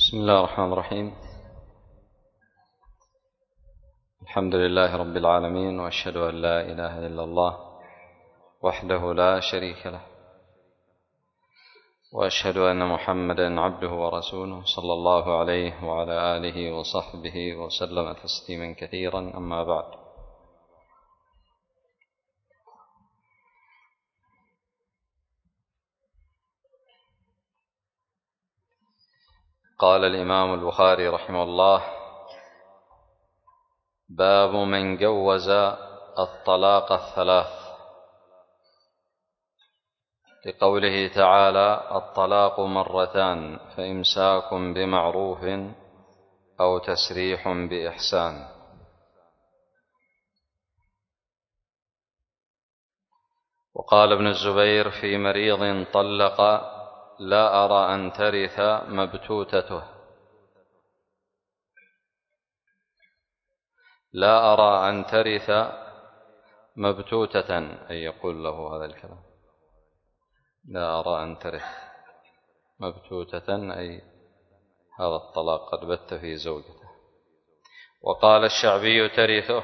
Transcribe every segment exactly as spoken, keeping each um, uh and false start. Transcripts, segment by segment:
بسم الله الرحمن الرحيم. الحمد لله رب العالمين، وأشهد أن لا إله إلا الله وحده لا شريك له، وأشهد أن محمدا عبده ورسوله صلى الله عليه وعلى آله وصحبه وسلم تسليما كثيرا. أما بعد، قال الإمام البخاري رحمه الله: باب من جوز الطلاق الثلاث، لقوله تعالى: الطلاق مرتان فإمساك بمعروف أو تسريح بإحسان. وقال ابن الزبير في مريض طلق: لا أرى أن ترث مبتوتته، لا أرى أن ترث مبتوتة، أي يقول له هذا الكلام: لا أرى أن ترث مبتوتة، أي هذا الطلاق قد بت في زوجته. وقال الشعبي: ترثه.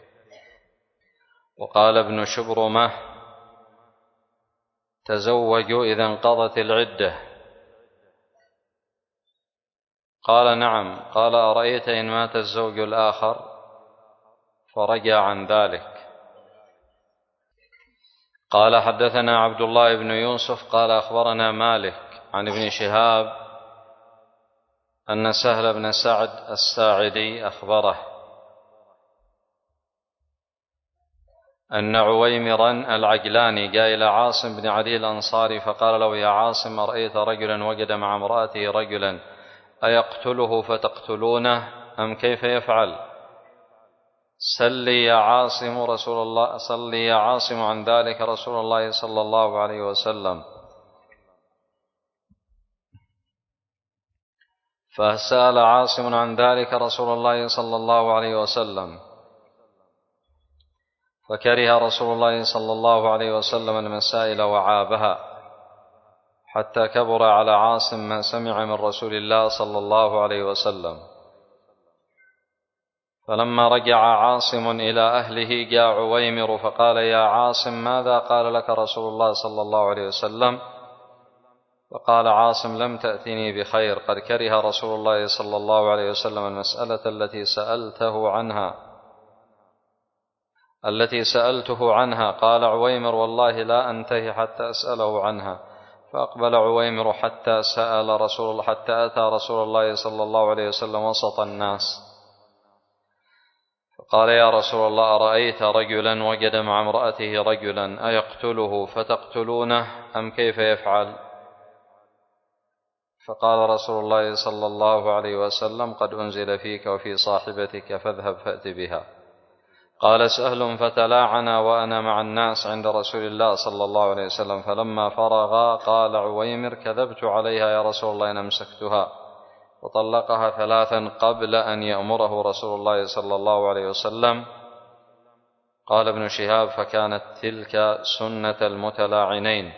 وقال ابن شبرمة: تزوجوا إذا انقضت العدة. قال: نعم. قال: أرأيت إن مات الزوج الآخر فرجع عن ذلك؟ قال: حدثنا عبد الله بن يوسف قال أخبرنا مالك عن ابن شهاب أن سهل بن سعد الساعدي أخبره أن عويمرا العجلاني جاء إلى عاصم بن علي الأنصاري فقال له: يا عاصم، أرأيت رجلا وجد مع امرأته رجلا أيقتله فتقتلونه أم كيف يفعل؟ سلي يا عاصم رسول الله صلي يا عاصم عن ذلك رسول الله صلى الله عليه وسلم. فسأل عاصم عن ذلك رسول الله صلى الله عليه وسلم، فكره رسول الله صلى الله عليه وسلم المسائل وعابها، حتى كبر على عاصم ما سمع من رسول الله صلى الله عليه وسلم. فلما رجع عاصم إلى أهله جاء عويمر فقال: يا عاصم، ماذا قال لك رسول الله صلى الله عليه وسلم؟ فقال عاصم: لم تأتني بخير، قد كره رسول الله صلى الله عليه وسلم المسألة التي سألته عنها التي سألته عنها. قال عويمر: والله لا أنتهي حتى أسأله عنها. فأقبل عويمر حتى سأل رسول الله حتى أتى رسول الله صلى الله عليه وسلم وسط الناس، فقال: يا رسول الله، أرأيت رجلا وجد مع امرأته رجلا أيقتله فتقتلونه أم كيف يفعل؟ فقال رسول الله صلى الله عليه وسلم: قد أنزل فيك وفي صاحبتك فاذهب فأت بها. قال سهل: فتلاعنا وأنا مع الناس عند رسول الله صلى الله عليه وسلم، فلما فرغا قال عويمر: كذبت عليها يا رسول الله إن أمسكتها. وطلقها ثلاثا قبل أن يأمره رسول الله صلى الله عليه وسلم. قال ابن شهاب: فكانت تلك سنة المتلاعنين.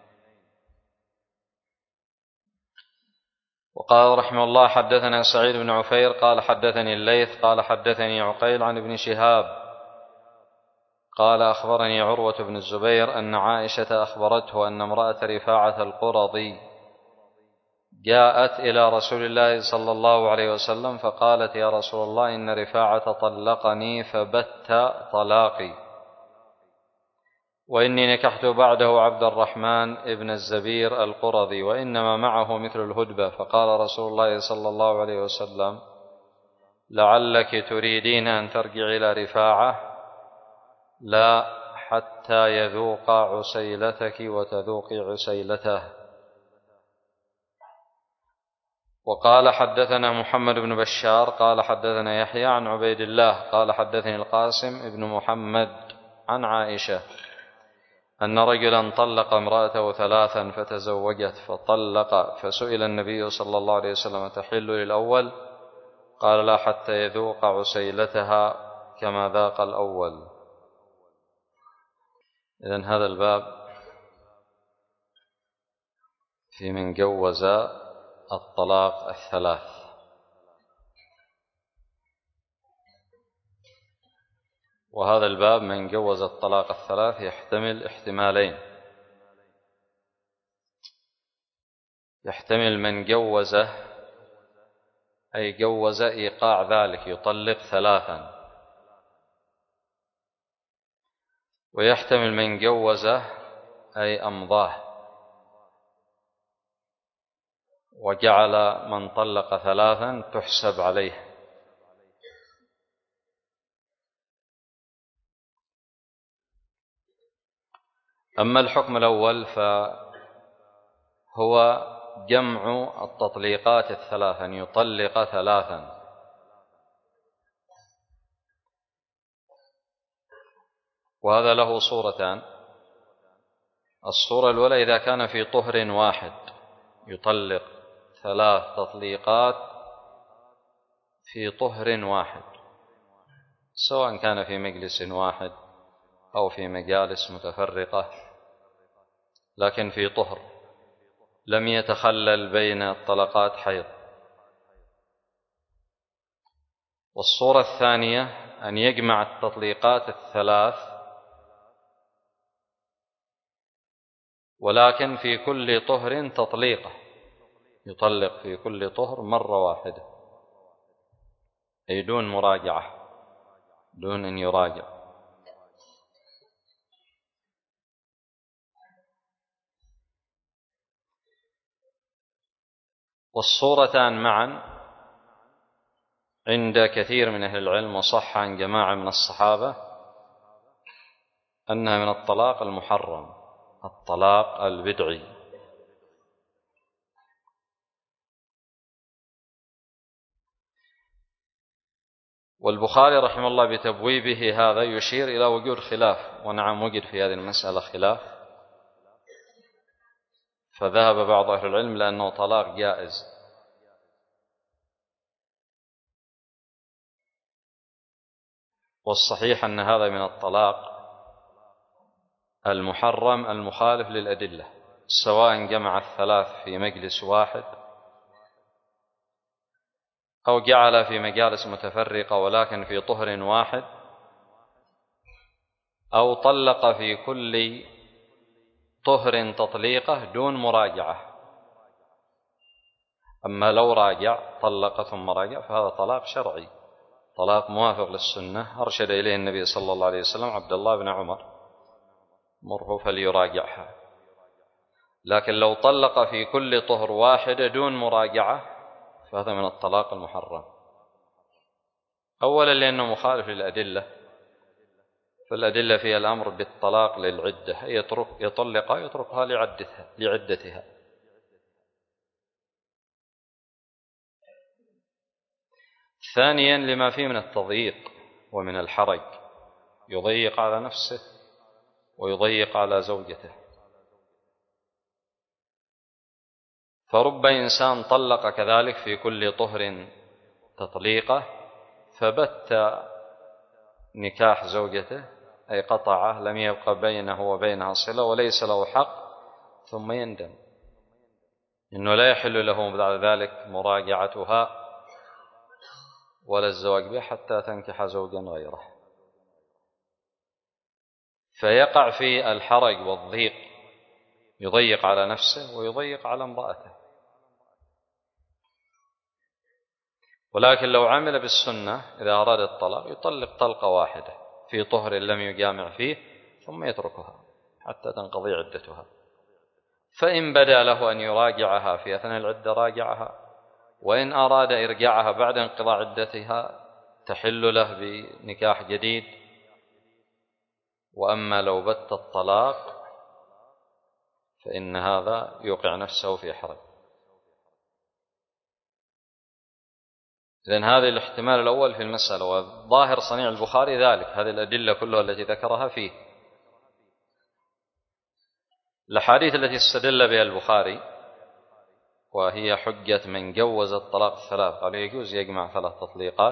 وقال رحمه الله: حدثنا سعيد بن عفير قال حدثني الليث قال حدثني عقيل عن ابن شهاب قال أخبرني عروة بن الزبير أن عائشة أخبرته أن امرأة رفاعة القرظي جاءت إلى رسول الله صلى الله عليه وسلم فقالت: يا رسول الله، إن رفاعة طلقني فبت طلاقي، وإني نكحت بعده عبد الرحمن ابن الزبير القرظي، وإنما معه مثل الهدبة. فقال رسول الله صلى الله عليه وسلم: لعلك تريدين أن ترجعي إلى رفاعة؟ لا، حتى يذوق عسيلتك وتذوقي عسيلته. وقال حدثنا محمد بن بشار قال حدثنا يحيى عن عبيد الله قال حدثني القاسم بن محمد عن عائشة أن رجلا طلق امرأته ثلاثا فتزوجت فطلق، فسئل النبي صلى الله عليه وسلم: تحل للأول؟ قال: لا، حتى يذوق عسيلتها كما ذاق الأول. إذن هذا الباب في من جوز الطلاق الثلاث. وهذا الباب من جوز الطلاق الثلاث يحتمل احتمالين: يحتمل من جوزه أي جوز إيقاع ذلك يطلق ثلاثا، ويحتمل من جوزه أي أمضاه وجعل من طلق ثلاثا تحسب عليه. أما الحكم الأول فهو جمع التطليقات الثلاث، أن يطلق ثلاثا. وهذا له صورتان: الصورة الأولى إذا كان في طهر واحد يطلق ثلاث تطليقات في طهر واحد، سواء كان في مجلس واحد أو في مجالس متفرقة، لكن في طهر لم يتخلل بين الطلقات حيض. والصورة الثانية أن يجمع التطليقات الثلاث ولكن في كل طهر تطليقة، يطلق في كل طهر مرة واحدة، أي دون مراجعة، دون أن يراجع. والصورتان معا عند كثير من أهل العلم وصح عن جماعة من الصحابة أنها من الطلاق المحرم، الطلاق البدعي. والبخاري رحمه الله بتبويبه هذا يشير إلى وجود خلاف، ونعم وجد في هذه المسألة خلاف، فذهب بعض أهل العلم لأنه طلاق جائز، والصحيح أن هذا من الطلاق المحرم المخالف للأدلة، سواء جمع الثلاث في مجلس واحد أو جعل في مجالس متفرقة ولكن في طهر واحد، أو طلق في كل طهر تطليقه دون مراجعة. أما لو راجع طلق ثم راجع فهذا طلاق شرعي، طلاق موافق للسنة، أرشد إليه النبي صلى الله عليه وسلم عبد الله بن عمر: مره فليراجعها. لكن لو طلق في كل طهر واحدة دون مراجعة فهذا من الطلاق المحرم. أولا لأنه مخالف للأدلة، فالأدلة فيها الأمر بالطلاق للعدة، يترك يطلقها يتركها لعدتها لعدتها. ثانيا لما فيه من التضييق ومن الحرج، يضيق على نفسه ويضيق على زوجته. فرب إنسان طلق كذلك في كل طهر تطليقه فبت نكاح زوجته، أي قطعه، لم يبقى بينه وبينها صلة وليس له حق، ثم يندم إنه لا يحل له بعد ذلك مراجعتها ولا الزواج بها حتى تنكح زوجا غيره، فيقع في الحرج والضيق، يضيق على نفسه ويضيق على امرأته. ولكن لو عمل بالسنة إذا أراد الطلاق يطلق طلقة واحدة في طهر لم يجامع فيه ثم يتركها حتى تنقضي عدتها. فإن بدا له أن يراجعها في أثناء العدة راجعها، وإن أراد إرجاعها بعد انقضاء عدتها تحل له بنكاح جديد. وأما لو بت الطلاق فإن هذا يوقع نفسه في حرج. إذن هذا الاحتمال الأول في المسألة، وظاهر صنيع البخاري ذلك، هذه الأدلة كلها التي ذكرها فيه. الأحاديث التي استدل بها البخاري وهي حجة من جوز الطلاق الثلاث، قال يجوز يجمع ثلاث تطليقات،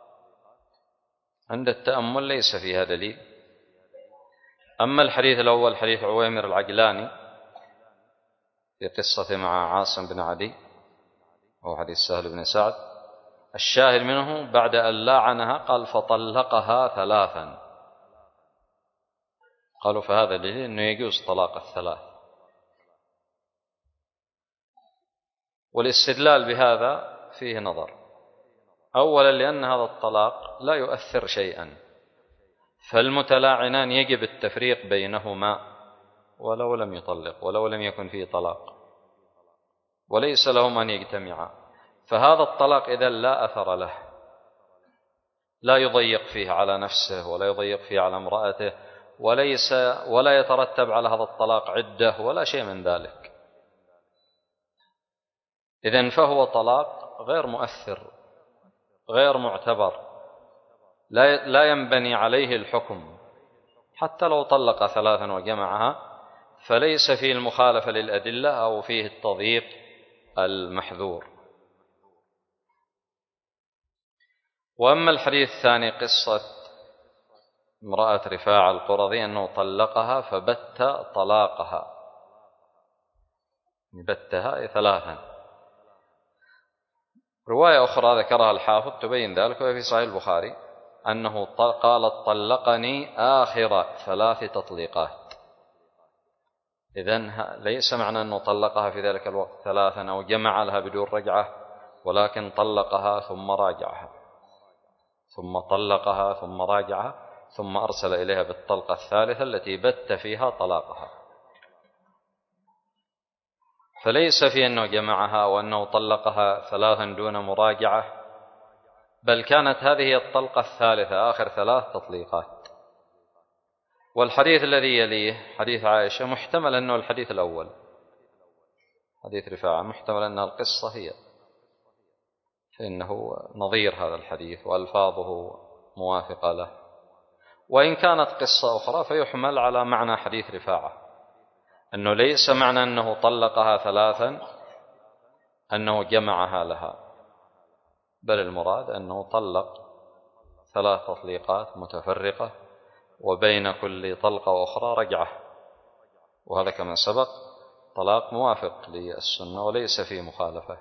عند التأمل ليس فيها دليل. أما الحديث الأول حديث عويمر العجلاني في قصة مع عاصم بن عدي وهو حديث سهل بن سعد. الشاهد منه بعد أن لاعنها قال فطلقها ثلاثا، قالوا فهذا دليل أنه يجوز طلاق الثلاث. والاستدلال بهذا فيه نظر. أولا لأن هذا الطلاق لا يؤثر شيئا، فالمتلاعنان يجب التفريق بينهما ولو لم يطلق، ولو لم يكن فيه طلاق، وليس لهما أن يجتمعا. فهذا الطلاق إذا لا أثر له، لا يضيق فيه على نفسه ولا يضيق فيه على امرأته، وليس ولا يترتب على هذا الطلاق عدة ولا شيء من ذلك. إذن فهو طلاق غير مؤثر غير معتبر، لا ينبني عليه الحكم. حتى لو طلق ثلاثا وجمعها فليس فيه المخالفة للأدلة أو فيه التضييق المحذور. وأما الحديث الثاني قصة امرأة رفاعة القرظي أنه طلقها فبت طلاقها، بتها ثلاثا. رواية أخرى ذكرها الحافظ تبين ذلك وفي صحيح البخاري أنه قالت طلقني آخر ثلاث تطليقات. إذن ليس معنى أنه طلقها في ذلك الوقت ثلاثا أو جمع لها بدون رجعة، ولكن طلقها ثم راجعها، ثم طلقها ثم راجعها، ثم أرسل إليها بالطلقة الثالثة التي بت فيها طلاقها. فليس في أنه جمعها وأنه طلقها ثلاثا دون مراجعة، بل كانت هذه الطلقة الثالثة آخر ثلاث تطليقات. والحديث الذي يليه حديث عائشة محتمل أنه الحديث الأول، حديث رفاعة محتمل أنها القصة هي، فإنه نظير هذا الحديث وألفاظه موافقة له. وإن كانت قصة أخرى فيحمل على معنى حديث رفاعة، أنه ليس معنى أنه طلقها ثلاثا أنه جمعها لها، بل المراد أنه طلق ثلاث تطليقات متفرقة وبين كل طلقة وأخرى رجعة، وهذا كما سبق طلاق موافق للسنة وليس فيه مخالفة.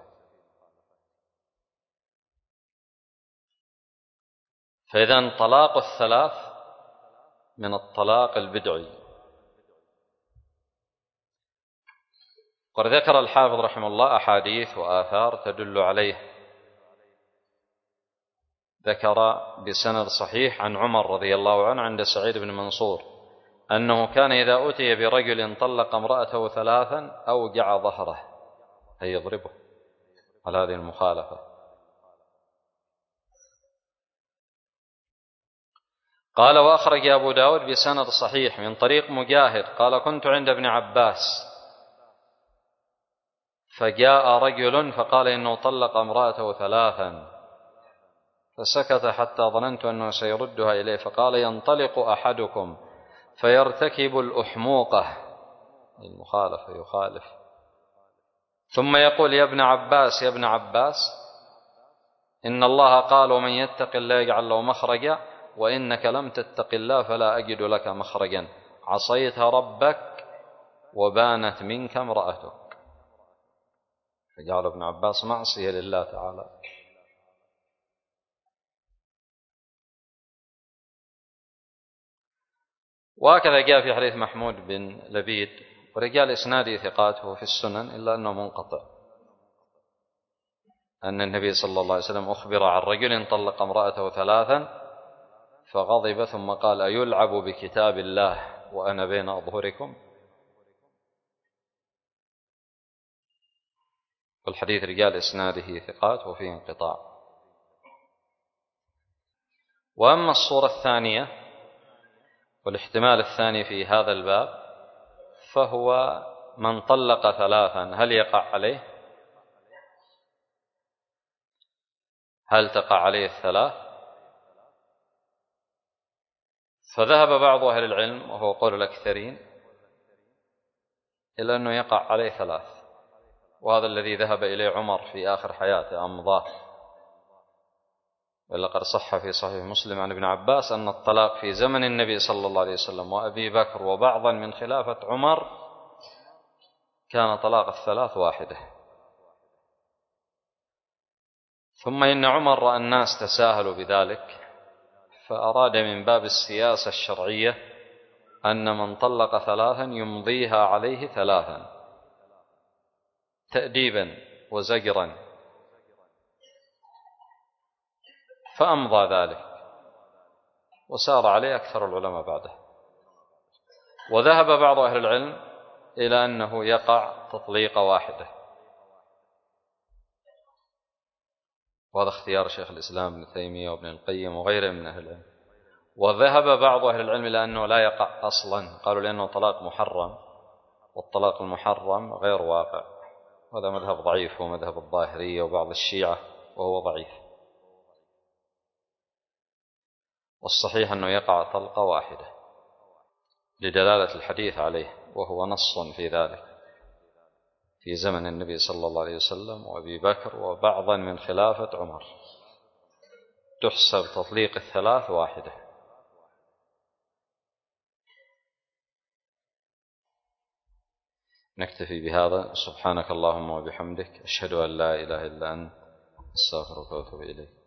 فإذن طلاق الثلاث من الطلاق البدعي. قد ذكر الحافظ رحمه الله أحاديث وآثار تدل عليه. ذكر بسند صحيح عن عمر رضي الله عنه عند سعيد بن منصور أنه كان إذا أتي برجل طلق امرأته ثلاثا أوجع ظهره، أي يضربه على هذه المخالفة. قال وأخرج أبو داود بسند صحيح من طريق مجاهد قال كنت عند ابن عباس فجاء رجل فقال إنه طلق امرأته ثلاثا، فسكت حتى ظننت أنه سيردها إليه، فقال ينطلق أحدكم فيرتكب الأحموقة، المخالفة يخالف، ثم يقول يا ابن عباس يا ابن عباس إن الله قال ومن يتق الله يجعل له مخرجا وإنك لم تتق الله فلا أجد لك مخرجا، عصيت ربك وبانت منك امرأتك. فجعل ابن عباس معصية لله تعالى. وهكذا جاء في حديث محمود بن لبيد ورجال إسناده ثقاته في السنن إلا أنه منقطع، أن النبي صلى الله عليه وسلم أخبر عن رجل طلق امرأته ثلاثا فغضب ثم قال أيلعب بكتاب الله وأنا بين أظهركم. والحديث رجال إسناده ثقات وفيه انقطاع. وأما الصورة الثانية والاحتمال الثاني في هذا الباب فهو من طلق ثلاثا هل يقع عليه؟ هل تقع عليه الثلاث؟ فذهب بعض أهل العلم وهو قول الأكثرين إلى أنه يقع عليه ثلاث، وهذا الذي ذهب إليه عمر في آخر حياته أمضاه. ولقد صح في صحيح مسلم عن ابن عباس أن الطلاق في زمن النبي صلى الله عليه وسلم وأبي بكر وبعضا من خلافة عمر كان طلاق الثلاث واحدة. ثم إن عمر رأى الناس تساهلوا بذلك فأراد من باب السياسة الشرعية أن من طلق ثلاثا يمضيها عليه ثلاثا تأديبا وزجرا، فأمضى ذلك وسار عليه أكثر العلماء بعده. وذهب بعض أهل العلم إلى أنه يقع تطليقة واحدة، وهذا اختيار شيخ الإسلام ابن تيمية وابن القيم وغيره من أهل العلم. وذهب بعض أهل العلم إلى أنه لا يقع أصلا، قالوا لأنه طلاق محرم، والطلاق المحرم غير واقع. هذا مذهب ضعيف، ومذهب الظاهرية وبعض الشيعة وهو ضعيف. والصحيح أنه يقع طلقة واحدة لدلالة الحديث عليه، وهو نص في ذلك في زمن النبي صلى الله عليه وسلم وأبي بكر وبعضا من خلافة عمر، تحسب تطليق الثلاث واحدة. نكتفي بهذا. سبحانك اللهم وبحمدك، أشهد أن لا إله إلا أنت، أستغفرك وأتوب إليك.